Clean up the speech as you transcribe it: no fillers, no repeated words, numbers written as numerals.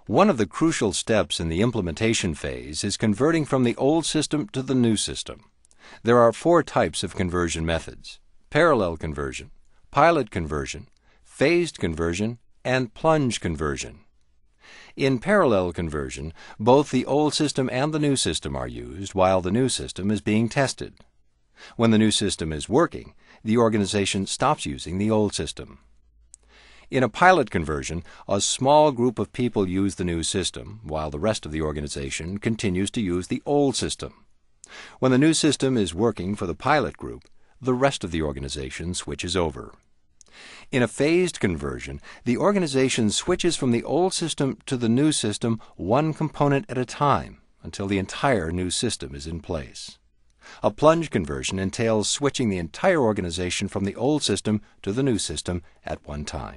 One of the crucial steps in the implementation phase is converting from the old system to the new system. There are 4 types of conversion methods: parallel conversion, pilot conversion, phased conversion, and plunge conversion. In parallel conversion, both the old system and the new system are used while the new system is being tested. When the new system is working, the organization stops using the old system. In a pilot conversion, a small group of people use the new system, while the rest of the organization continues to use the old system. When the new system is working for the pilot group, the rest of the organization switches over. In a phased conversion, the organization switches from the old system to the new system one component at a time until the entire new system is in place. A plunge conversion entails switching the entire organization from the old system to the new system at one time.